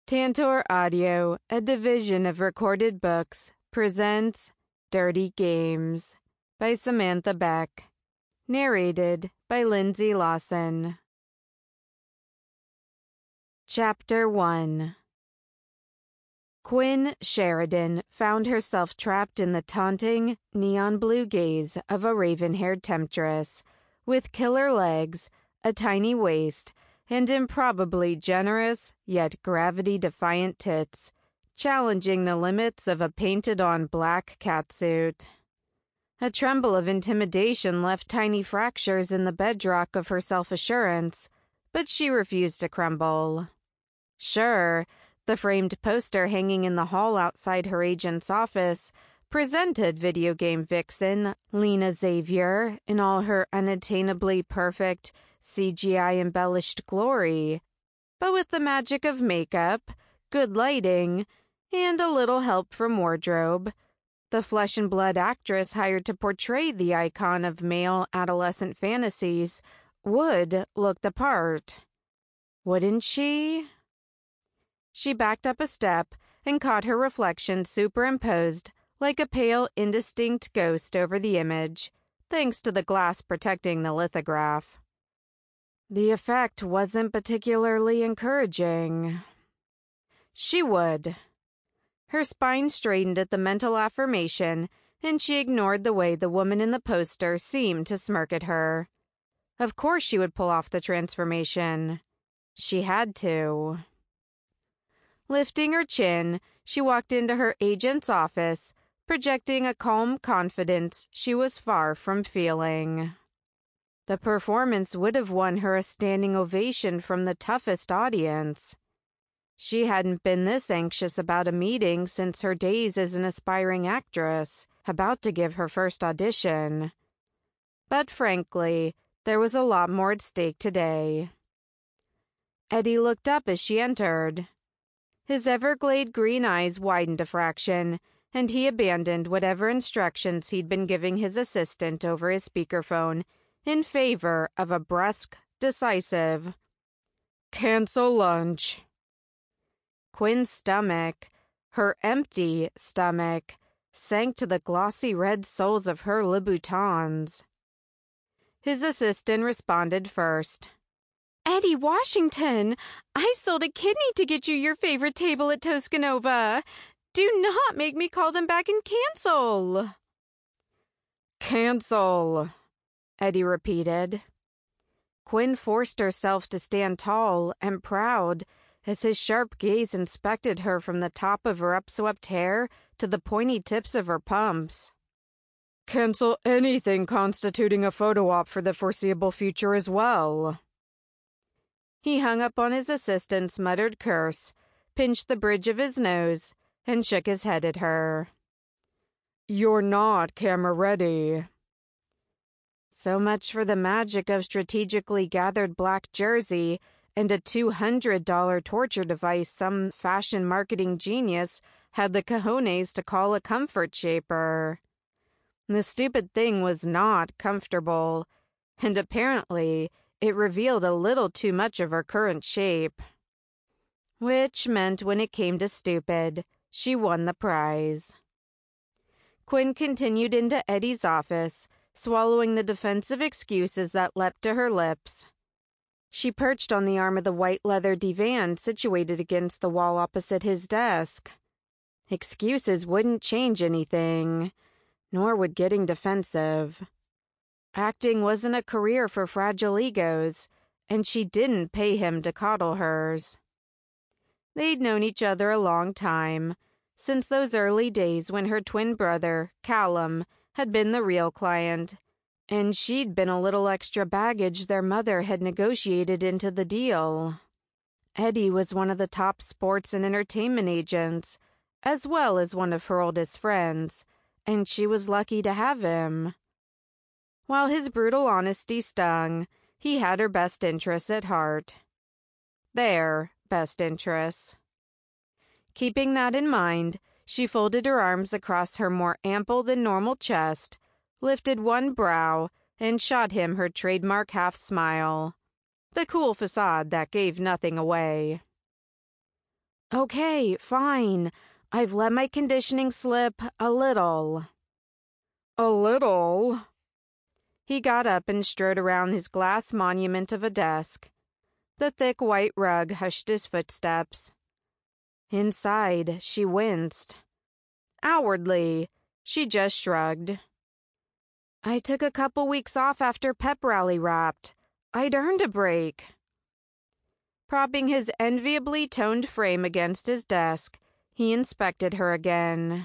Tantor Audio, a division of Recorded Books, presents Dirty Games by Samantha Beck. Narrated by Lindsay Lawson. Chapter 1. Quinn Sheridan found herself trapped in the taunting, neon blue gaze of a raven-haired temptress, with killer legs, a tiny waist, and improbably generous, yet gravity-defiant tits, challenging the limits of a painted-on black catsuit. A tremble of intimidation left tiny fractures in the bedrock of her self-assurance, but she refused to crumble. Sure, the framed poster hanging in the hall outside her agent's office presented video game vixen Lena Xavier in all her unattainably perfect, CGI-embellished glory, but with the magic of makeup, good lighting, and a little help from wardrobe, the flesh-and-blood actress hired to portray the icon of male adolescent fantasies would look the part. Wouldn't she? She backed up a step and caught her reflection superimposed like a pale, indistinct ghost over the image, thanks to the glass protecting the lithograph. The effect wasn't particularly encouraging. She would. Her spine straightened at the mental affirmation, and she ignored the way the woman in the poster seemed to smirk at her. Of course she would pull off the transformation. She had to. Lifting her chin, she walked into her agent's office, projecting a calm confidence she was far from feeling. The performance would have won her a standing ovation from the toughest audience. She hadn't been this anxious about a meeting since her days as an aspiring actress, about to give her first audition. But frankly, there was a lot more at stake today. Eddie looked up as she entered. His Everglade green eyes widened a fraction, and he abandoned whatever instructions he'd been giving his assistant over his speakerphone in favor of a brusque, decisive, "Cancel lunch." Quinn's stomach, her empty stomach, sank to the glossy red soles of her Louboutins. His assistant responded first. "Eddie Washington, I sold a kidney to get you your favorite table at Toscanova. Do not make me call them back and cancel." "Cancel," Eddie repeated. Quinn forced herself to stand tall and proud as his sharp gaze inspected her from the top of her upswept hair to the pointy tips of her pumps. "Cancel anything constituting a photo op for the foreseeable future as well." He hung up on his assistant's muttered curse, pinched the bridge of his nose, and shook his head at her. "You're not camera ready." So much for the magic of strategically gathered black jersey and a $200 torture device some fashion marketing genius had the cojones to call a comfort shaper. The stupid thing was not comfortable, and apparently it revealed a little too much of her current shape. Which meant when it came to stupid, she won the prize. Quinn continued into Eddie's office, swallowing the defensive excuses that leapt to her lips. She perched on the arm of the white leather divan situated against the wall opposite his desk. Excuses wouldn't change anything, nor would getting defensive. Acting wasn't a career for fragile egos, and she didn't pay him to coddle hers. They'd known each other a long time, since those early days when her twin brother, Callum, had been the real client, and she'd been a little extra baggage their mother had negotiated into the deal. Eddie was one of the top sports and entertainment agents, as well as one of her oldest friends, and she was lucky to have him. While his brutal honesty stung, he had her best interests at heart. Their best interests. Keeping that in mind, she folded her arms across her more ample than normal chest, lifted one brow, and shot him her trademark half-smile. The cool facade that gave nothing away. Okay, fine. I've let my conditioning slip a little. A little? He got up and strode around his glass monument of a desk. The thick white rug hushed his footsteps. Inside, she winced. Outwardly, she just shrugged. I took a couple weeks off after pep rally wrapped. I'd earned a break. Propping his enviably toned frame against his desk, he inspected her again.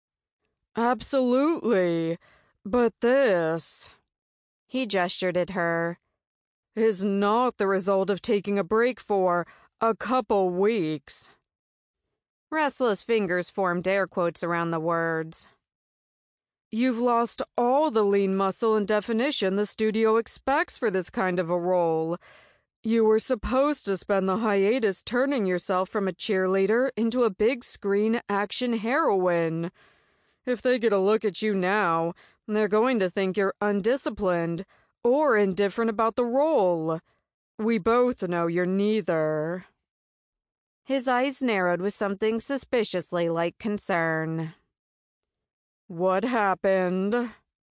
Absolutely, but this, he gestured at her, is not the result of taking a break for a couple weeks. Restless fingers formed air quotes around the words. You've lost all the lean muscle and definition the studio expects for this kind of a role. You were supposed to spend the hiatus turning yourself from a cheerleader into a big screen action heroine. If they get a look at you now, they're going to think you're undisciplined or indifferent about the role. We both know you're neither. His eyes narrowed with something suspiciously like concern. What happened?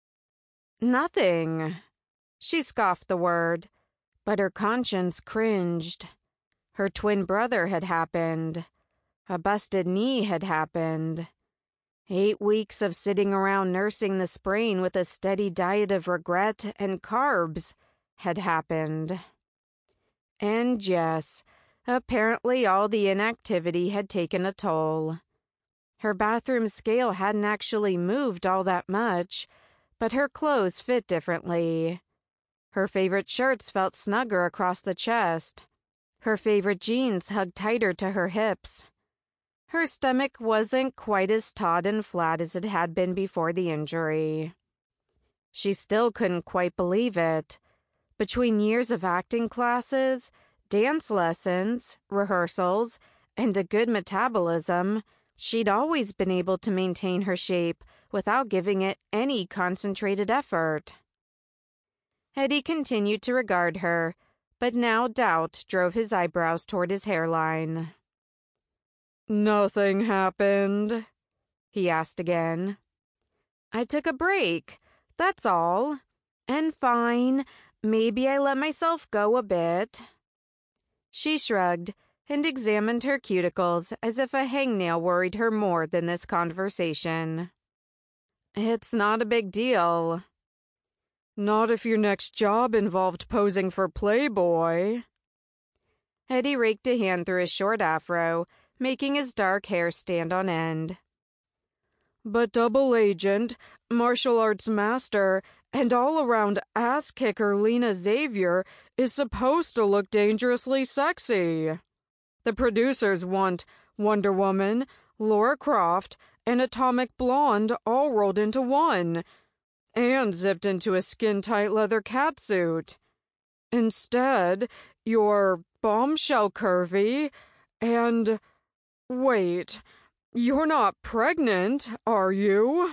Nothing. She scoffed the word, but her conscience cringed. Her twin brother had happened. A busted knee had happened. 8 weeks of sitting around nursing the sprain with a steady diet of regret and carbs had happened. And yes, apparently all the inactivity had taken a toll. Her bathroom scale hadn't actually moved all that much, but her clothes fit differently. Her favorite shirts felt snugger across the chest. Her favorite jeans hugged tighter to her hips. Her stomach wasn't quite as taut and flat as it had been before the injury. She still couldn't quite believe it. Between years of acting classes, dance lessons, rehearsals, and a good metabolism, she'd always been able to maintain her shape without giving it any concentrated effort. Eddie continued to regard her, but now doubt drove his eyebrows toward his hairline. Nothing happened? He asked again. I took a break, that's all. And fine, maybe I let myself go a bit. She shrugged and examined her cuticles as if a hangnail worried her more than this conversation. It's not a big deal. Not if your next job involved posing for Playboy. Eddie raked a hand through his short afro, making his dark hair stand on end. But double agent, martial arts master, and all-around ass-kicker Lena Xavier is supposed to look dangerously sexy. The producers want Wonder Woman, Lara Croft, and Atomic Blonde all rolled into one, and zipped into a skin-tight leather catsuit. Instead, you're bombshell curvy, and... Wait, you're not pregnant, are you?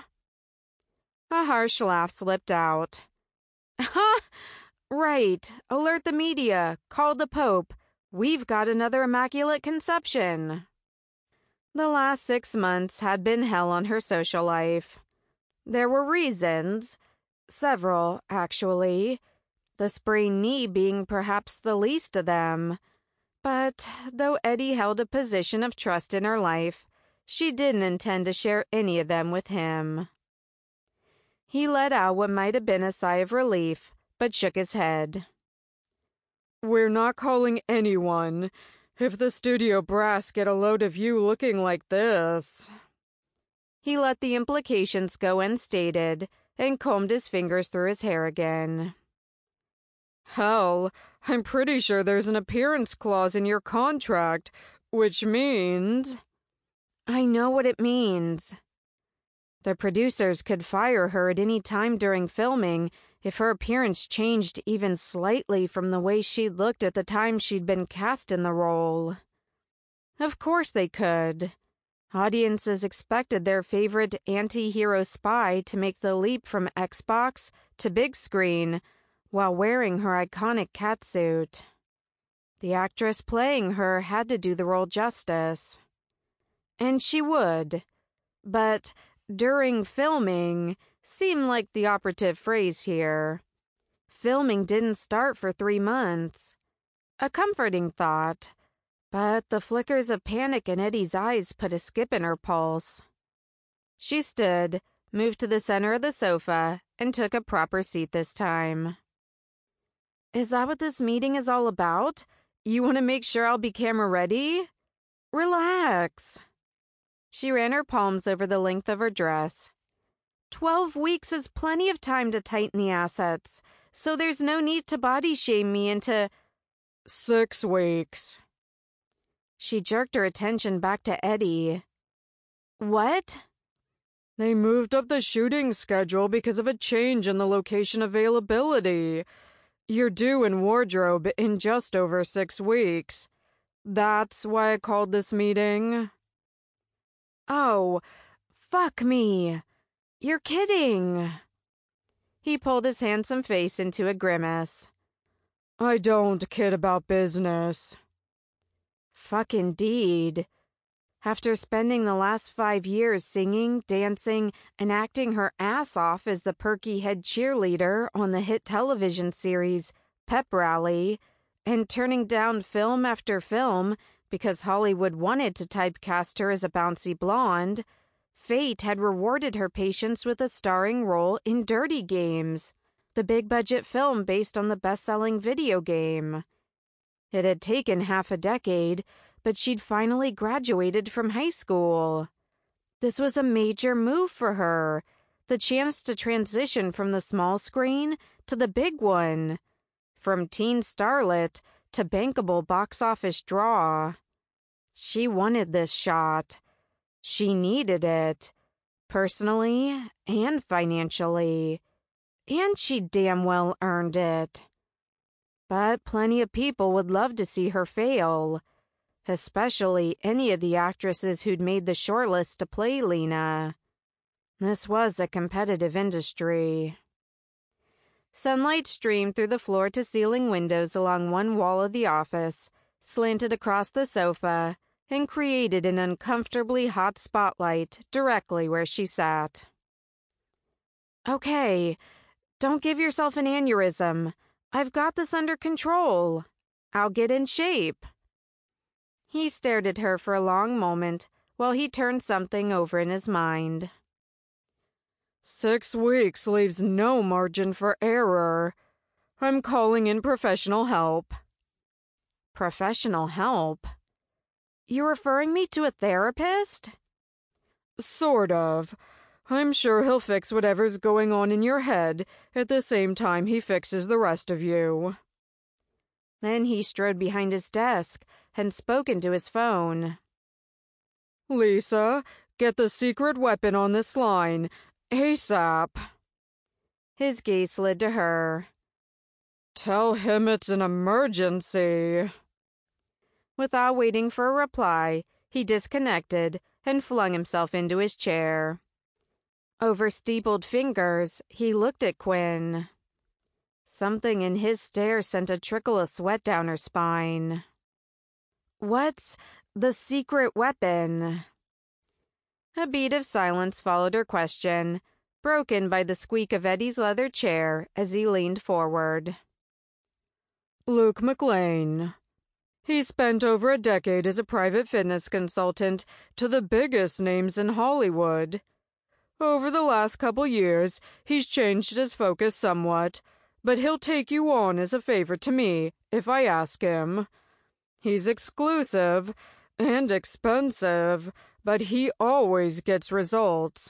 A harsh laugh slipped out. Ha! Right, alert the media, call the Pope. We've got another immaculate conception. The last 6 months had been hell on her social life. There were reasons, several, actually, the sprained knee being perhaps the least of them. But though Eddie held a position of trust in her life, she didn't intend to share any of them with him. He let out what might have been a sigh of relief, but shook his head. We're not calling anyone. If the studio brass get a load of you looking like this... He let the implications go unstated and combed his fingers through his hair again. Hell, I'm pretty sure there's an appearance clause in your contract, which means... I know what it means. The producers could fire her at any time during filming if her appearance changed even slightly from the way she'd looked at the time she'd been cast in the role. Of course they could. Audiences expected their favorite anti-hero spy to make the leap from Xbox to big screen while wearing her iconic catsuit. The actress playing her had to do the role justice. And she would. But during filming seemed like the operative phrase here. Filming didn't start for 3 months. A comforting thought, but the flickers of panic in Eddie's eyes put a skip in her pulse. She stood, moved to the center of the sofa, and took a proper seat this time. Is that what this meeting is all about? You want to make sure I'll be camera ready? Relax. She ran her palms over the length of her dress. 12 weeks is plenty of time to tighten the assets, so there's no need to body shame me into 6 weeks. She jerked her attention back to Eddie. What? They moved up the shooting schedule because of a change in the location availability. You're due in wardrobe in just over 6 weeks. That's why I called this meeting. Oh, fuck me. You're kidding. He pulled his handsome face into a grimace. I don't kid about business. Fuck indeed. After spending the last 5 years singing, dancing, and acting her ass off as the perky head cheerleader on the hit television series Pep Rally, and turning down film after film because Hollywood wanted to typecast her as a bouncy blonde, fate had rewarded her patience with a starring role in Dirty Games, the big-budget film based on the best-selling video game. It had taken half a decade, but she'd finally graduated from high school. This was a major move for her, the chance to transition from the small screen to the big one, from teen starlet to bankable box office draw. She wanted this shot. She needed it, personally and financially, and she damn well earned it. But plenty of people would love to see her fail, especially any of the actresses who'd made the shortlist to play Lena. This was a competitive industry. Sunlight streamed through the floor-to-ceiling windows along one wall of the office, slanted across the sofa, and created an uncomfortably hot spotlight directly where she sat. Okay, don't give yourself an aneurysm. I've got this under control. I'll get in shape. He stared at her for a long moment while he turned something over in his mind. 6 weeks leaves no margin for error. I'm calling in professional help. Professional help? You're referring me to a therapist? Sort of. I'm sure he'll fix whatever's going on in your head at the same time he fixes the rest of you. Then he strode behind his desk and spoke into his phone. Lisa, get the secret weapon on this line, ASAP. His gaze slid to her. Tell him it's an emergency. Without waiting for a reply, he disconnected and flung himself into his chair. Over steepled fingers, he looked at Quinn. Something in his stare sent a trickle of sweat down her spine. What's the secret weapon? A beat of silence followed her question, broken by the squeak of Eddie's leather chair as he leaned forward. Luke McLean. He spent over a decade as a private fitness consultant to the biggest names in Hollywood. Over the last couple years, he's changed his focus somewhat, but he'll take you on as a favor to me if I ask him. He's exclusive and expensive, but he always gets results.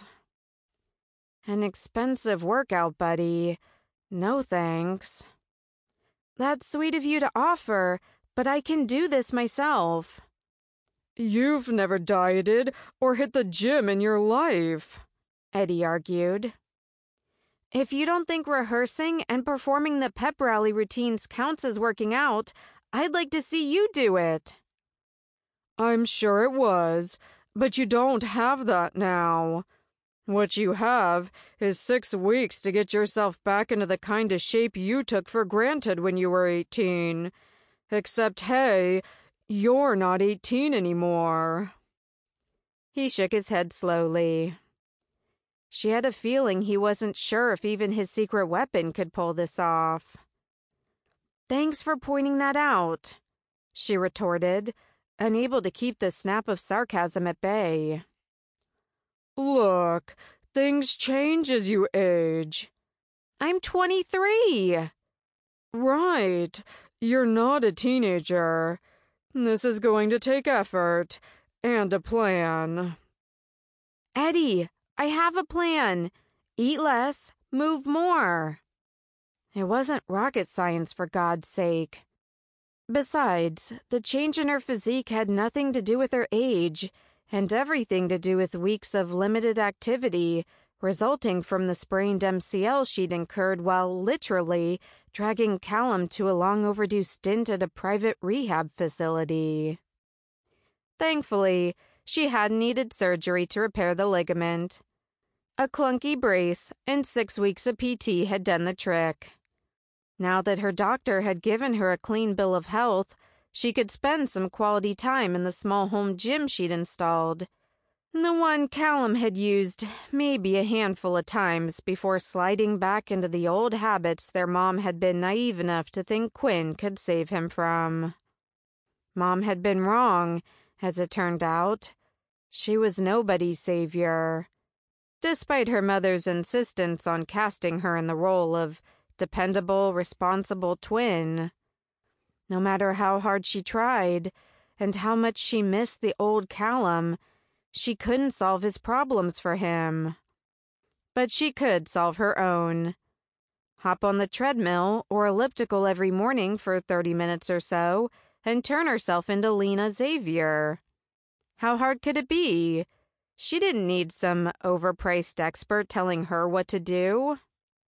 An expensive workout buddy. No thanks. That's sweet of you to offer, but I can do this myself. You've never dieted or hit the gym in your life, Eddie argued. If you don't think rehearsing and performing the pep rally routines counts as working out, I'd like to see you do it. I'm sure it was, but you don't have that now. What you have is 6 weeks to get yourself back into the kind of shape you took for granted when you were 18. Except, hey, you're not 18 anymore. He shook his head slowly. She had a feeling he wasn't sure if even his secret weapon could pull this off. "Thanks for pointing that out," she retorted, unable to keep the snap of sarcasm at bay. "Look, things change as you age." "I'm 23. "Right. You're not a teenager. This is going to take effort and a plan." "Eddie, I have a plan. Eat less, move more." It wasn't rocket science, for God's sake. Besides, the change in her physique had nothing to do with her age, and everything to do with weeks of limited activity, resulting from the sprained MCL she'd incurred while literally dragging Callum to a long overdue stint at a private rehab facility. Thankfully, she hadn't needed surgery to repair the ligament. A clunky brace and 6 weeks of PT had done the trick. Now that her doctor had given her a clean bill of health, she could spend some quality time in the small home gym she'd installed. The one Callum had used maybe a handful of times before sliding back into the old habits their mom had been naive enough to think Quinn could save him from. Mom had been wrong, as it turned out. She was nobody's savior, despite her mother's insistence on casting her in the role of dependable, responsible twin. No matter how hard she tried, and how much she missed the old Callum, she couldn't solve his problems for him. But she could solve her own. Hop on the treadmill or elliptical every morning for 30 minutes or so, and turn herself into Lena Xavier. How hard could it be? She didn't need some overpriced expert telling her what to do.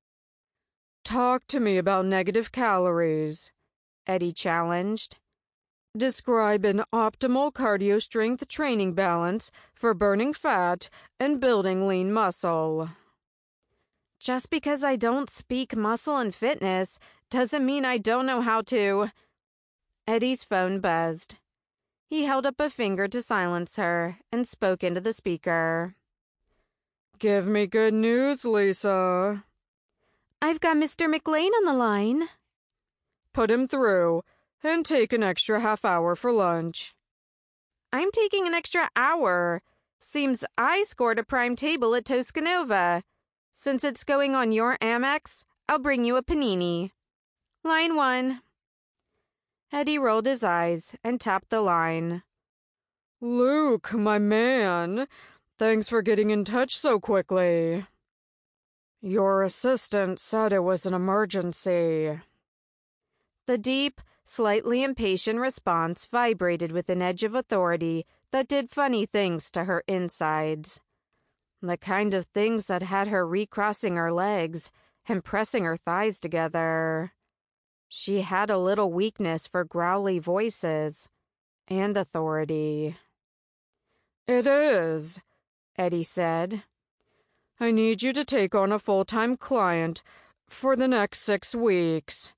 "Talk to me about negative calories," Eddie challenged. "Describe an optimal cardio strength training balance for burning fat and building lean muscle." Just because I don't speak muscle and fitness doesn't mean I don't know how to. Eddie's phone buzzed. He held up a finger to silence her and spoke into the speaker. "Give me good news, Lisa." "I've got Mr. McLean on the line." "Put him through, and take an extra half hour for lunch." "I'm taking an extra hour. Seems I scored a prime table at Toscanova. Since it's going on your Amex, I'll bring you a panini. Line 1. Eddie rolled his eyes and tapped the line. "Luke, my man, thanks for getting in touch so quickly." "Your assistant said it was an emergency." The deep, slightly impatient response vibrated with an edge of authority that did funny things to her insides. The kind of things that had her recrossing her legs and pressing her thighs together. She had a little weakness for growly voices and authority. "It is," Eddie said. "I need you to take on a full-time client for the next 6 weeks.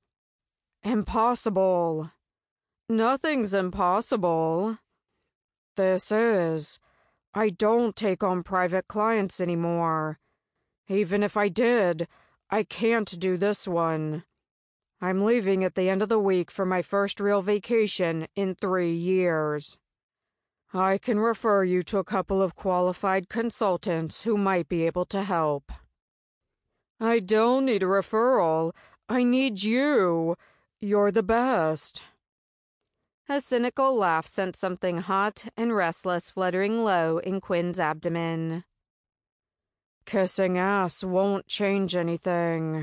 Impossible. Nothing's impossible. This is. I don't take on private clients anymore. Even if I did, I can't do this one. I'm leaving at the end of the week for my first real vacation in 3 years. I can refer you to a couple of qualified consultants who might be able to help." "I don't need a referral. I need you. You're the best." A cynical laugh sent something hot and restless fluttering low in Quinn's abdomen. "Kissing ass won't change anything."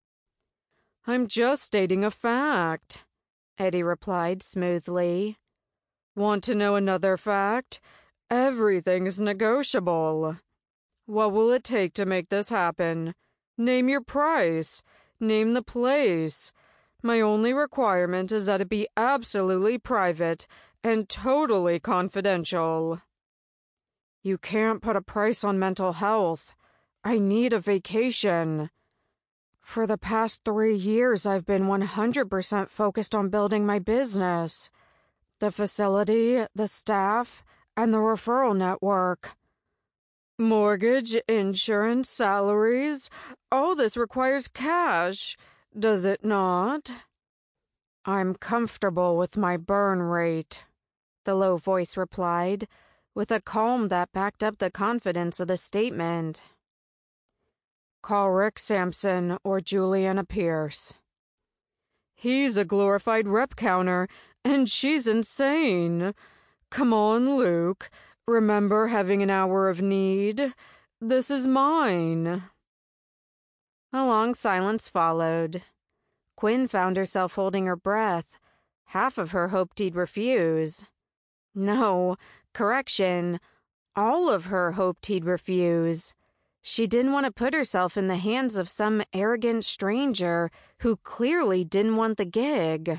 "I'm just stating a fact," Eddie replied smoothly. "Want to know another fact? Everything's negotiable. What will it take to make this happen? Name your price. Name the place. My only requirement is that it be absolutely private and totally confidential." "You can't put a price on mental health. I need a vacation. For the past 3 years, I've been 100% focused on building my business. The facility, the staff, and the referral network. Mortgage, insurance, salaries, all this requires cash, does it not? I'm comfortable with my burn rate, the low voice replied, with a calm that backed up the confidence of the statement. Call Rick Sampson or Juliana Pierce. He's a glorified rep counter, and she's insane. Come on, Luke. Remember having an hour of need? This is mine. A long silence followed. Quinn found herself holding her breath. Half of her hoped he'd refuse. No, correction. All of her hoped he'd refuse. She didn't want to put herself in the hands of some arrogant stranger who clearly didn't want the gig.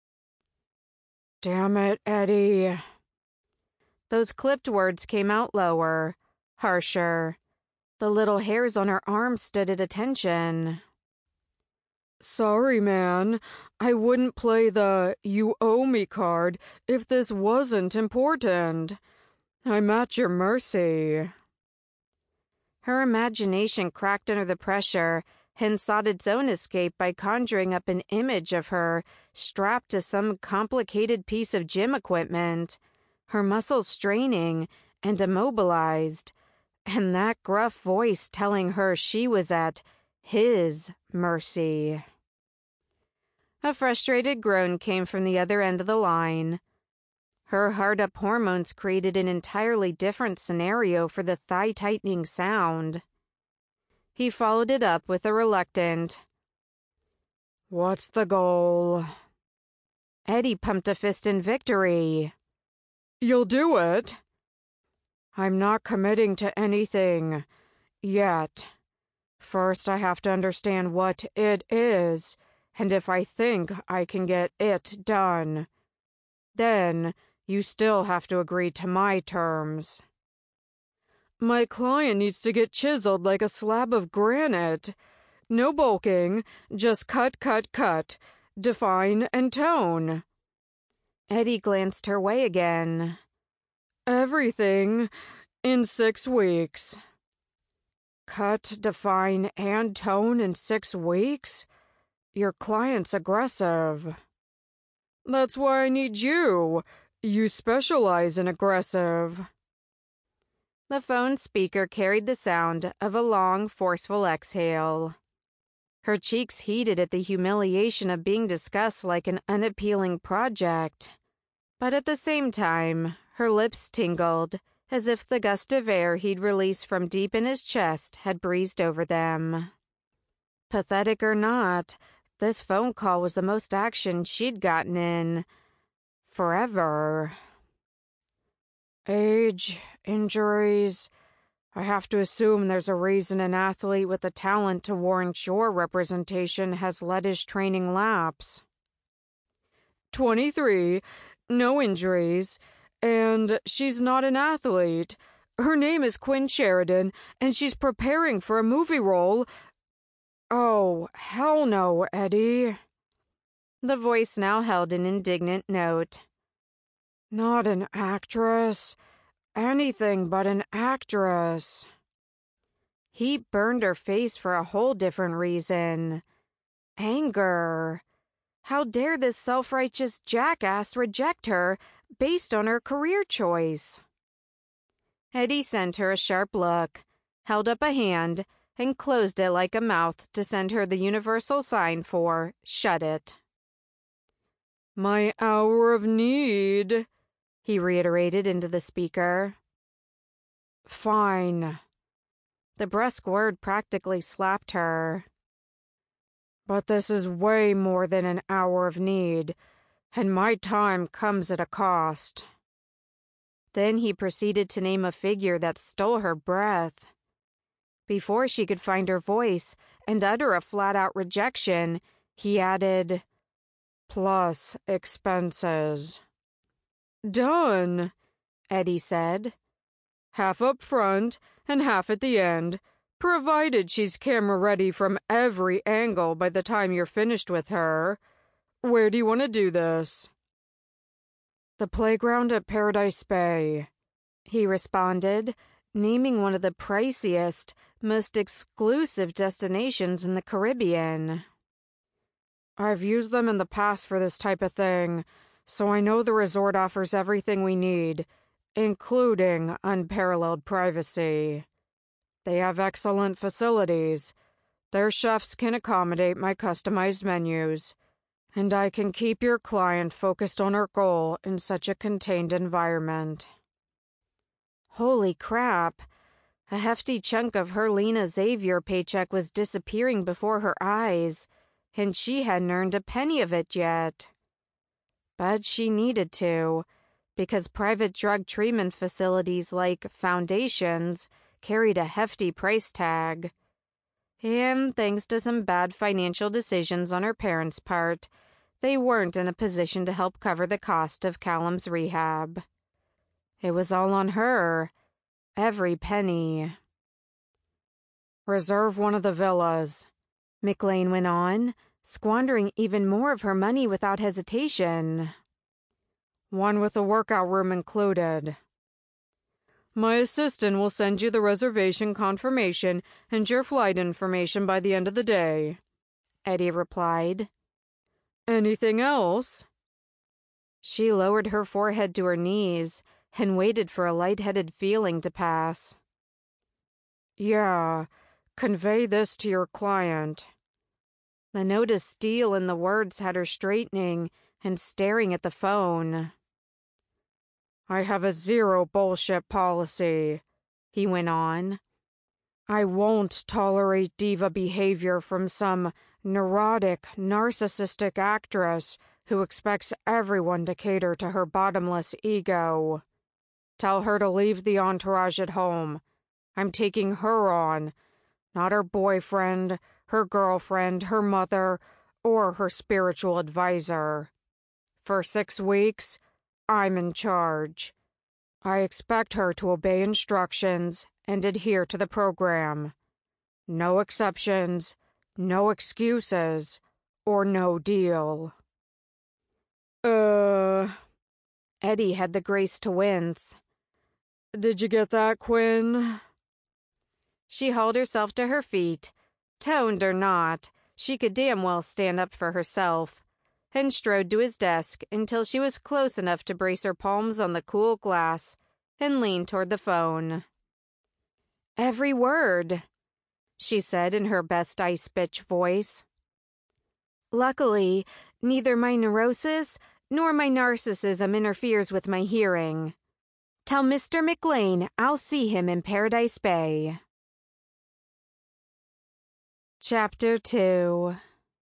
Damn it, Eddie. Those clipped words came out lower, harsher. The little hairs on her arms stood at attention. Sorry, man. I wouldn't play the you owe me card if this wasn't important. I'm at your mercy. Her imagination cracked under the pressure and sought its own escape by conjuring up an image of her strapped to some complicated piece of gym equipment, her muscles straining and immobilized, and that gruff voice telling her she was at his mercy. A frustrated groan came from the other end of the line. Her hard-up hormones created an entirely different scenario for the thigh-tightening sound. He followed it up with a reluctant, "What's the goal?" Eddie pumped a fist in victory. "You'll do it?" "I'm not committing to anything. Yet. First, I have to understand what it is, and if I think I can get it done. Then, you still have to agree to my terms." "My client needs to get chiseled like a slab of granite. No bulking, just cut, cut, cut. Define and tone." Eddie glanced her way again. "Everything in 6 weeks." "Cut, define, and tone in 6 weeks? Your client's aggressive." "That's why I need you. You specialize in aggressive." The phone speaker carried the sound of a long, forceful exhale. Her cheeks heated at the humiliation of being discussed like an unappealing project. But at the same time, her lips tingled, as if the gust of air he'd released from deep in his chest had breezed over them. Pathetic or not, this phone call was the most action she'd gotten in forever. "Age, injuries. I have to assume there's a reason an athlete with the talent to warrant your representation has let his training lapse." 23, no injuries, and she's not an athlete. Her name is Quinn Sheridan, and she's preparing for a movie role. Oh, hell no, Eddie. The voice now held an indignant note. Not an actress. Anything but an actress. Heat burned her face for a whole different reason. Anger. How dare this self-righteous jackass reject her based on her career choice? Eddie sent her a sharp look, held up a hand, and closed it like a mouth to send her the universal sign for shut it. "My hour of need," he reiterated into the speaker. "Fine." The brusque word practically slapped her. "But this is way more than an hour of need, and my time comes at a cost." Then he proceeded to name a figure that stole her breath. Before she could find her voice and utter a flat-out rejection, he added, "Plus expenses." "Done," Eddie said. "Half up front and half at the end, provided she's camera-ready from every angle by the time you're finished with her. Where do you want to do this?" "The playground at Paradise Bay." he responded, naming one of the priciest, most exclusive destinations in the Caribbean. I've used them in the past for this type of thing, so I know the resort offers everything we need, including unparalleled privacy. They have excellent facilities. Their chefs can accommodate my customized menus, and I can keep your client focused on her goal in such a contained environment. Holy crap! A hefty chunk of her Lena Xavier paycheck was disappearing before her eyes, and she hadn't earned a penny of it yet. But she needed to, because private drug treatment facilities like foundations carried a hefty price tag. And thanks to some bad financial decisions on her parents' part, they weren't in a position to help cover the cost of Callum's rehab. It was all on her, every penny. Reserve one of the villas, McLean went on, squandering even more of her money without hesitation. One with a workout room included. My assistant will send you the reservation confirmation and your flight information by the end of the day, Eddie replied. Anything else? She lowered her forehead to her knees and waited for a lightheaded feeling to pass. Yeah, convey this to your client. The note of steel in the words had her straightening and staring at the phone. I have a zero bullshit policy, he went on. I won't tolerate diva behavior from some neurotic, narcissistic actress who expects everyone to cater to her bottomless ego. Tell her to leave the entourage at home. I'm taking her on, not her boyfriend, her girlfriend, her mother, or her spiritual advisor. For 6 weeks, I'm in charge. I expect her to obey instructions and adhere to the program. No exceptions, no excuses, or no deal. Eddie had the grace to wince. Did you get that, Quinn? She hauled herself to her feet. Toned or not, she could damn well stand up for herself, and strode to his desk until she was close enough to brace her palms on the cool glass and lean toward the phone. Every word, she said in her best ice bitch voice. Luckily, neither my neurosis nor my narcissism interferes with my hearing. Tell Mr. McLean I'll see him in Paradise Bay. Chapter 2.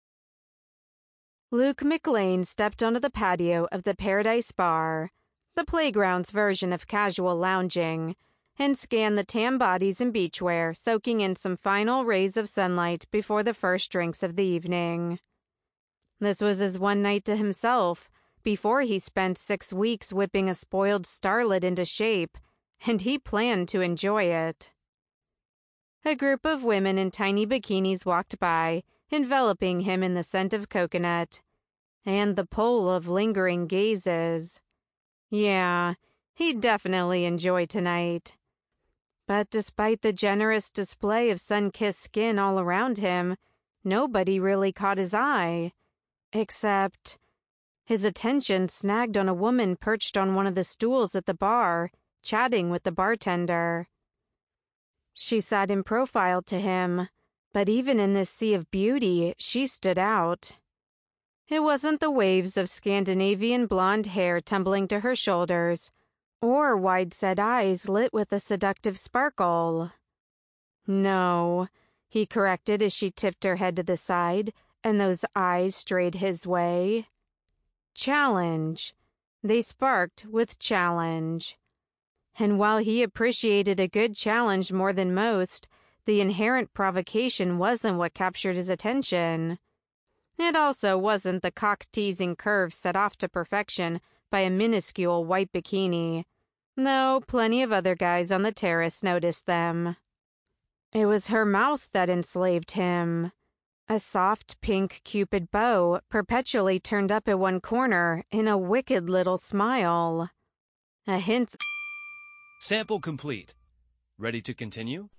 Luke McLean stepped onto the patio of the Paradise Bar, the playground's version of casual lounging, and scanned the tan bodies and beachwear soaking in some final rays of sunlight before the first drinks of the evening. This was his one night to himself, before he spent 6 weeks whipping a spoiled starlet into shape, and he planned to enjoy it. A group of women in tiny bikinis walked by, enveloping him in the scent of coconut, and the pull of lingering gazes. Yeah, he'd definitely enjoy tonight. But despite the generous display of sun-kissed skin all around him, nobody really caught his eye, except his attention snagged on a woman perched on one of the stools at the bar, chatting with the bartender. She sat in profile to him, but even in this sea of beauty, she stood out. It wasn't the waves of Scandinavian blonde hair tumbling to her shoulders, or wide-set eyes lit with a seductive sparkle. No, he corrected as she tipped her head to the side, and those eyes strayed his way. Challenge. They sparked with challenge. And while he appreciated a good challenge more than most, the inherent provocation wasn't what captured his attention. It also wasn't the cock-teasing curves set off to perfection by a minuscule white bikini, though plenty of other guys on the terrace noticed them. It was her mouth that enslaved him. A soft pink Cupid bow perpetually turned up at one corner in a wicked little smile. A hint Sample complete. Ready to continue?